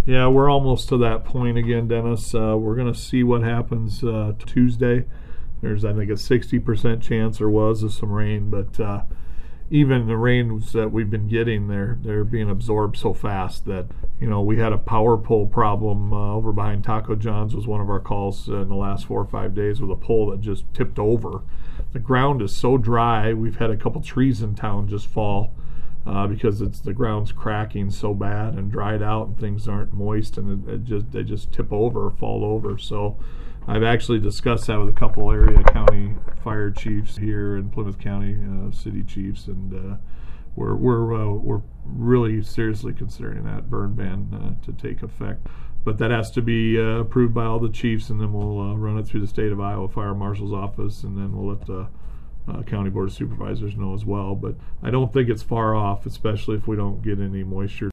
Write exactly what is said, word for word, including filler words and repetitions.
Yeah, we're almost to that point again, Dennis. Uh, we're going to see what happens uh, Tuesday. There's, I think, a sixty percent chance there was of some rain, but uh, even the rains that we've been getting, they're, they're being absorbed so fast that, you know, we had a power pole problem uh, over behind Taco John's was one of our calls uh, in the last four or five days with a pole that just tipped over. The ground is so dry. We've had a couple trees in town just fall. Uh, because it's the ground's cracking so bad and dried out and things aren't moist, and it, it just they just tip over or fall over. So I've actually discussed that with a couple area county fire chiefs here in Plymouth County, uh, city chiefs, and uh, we're we're uh, we're really seriously considering that burn ban uh, to take effect. But that has to be uh, approved by all the chiefs, and then we'll uh, run it through the state of Iowa Fire Marshal's office, and then we'll let the Uh, County Board of Supervisors know as well. But I don't think it's far off, especially if we don't get any moisture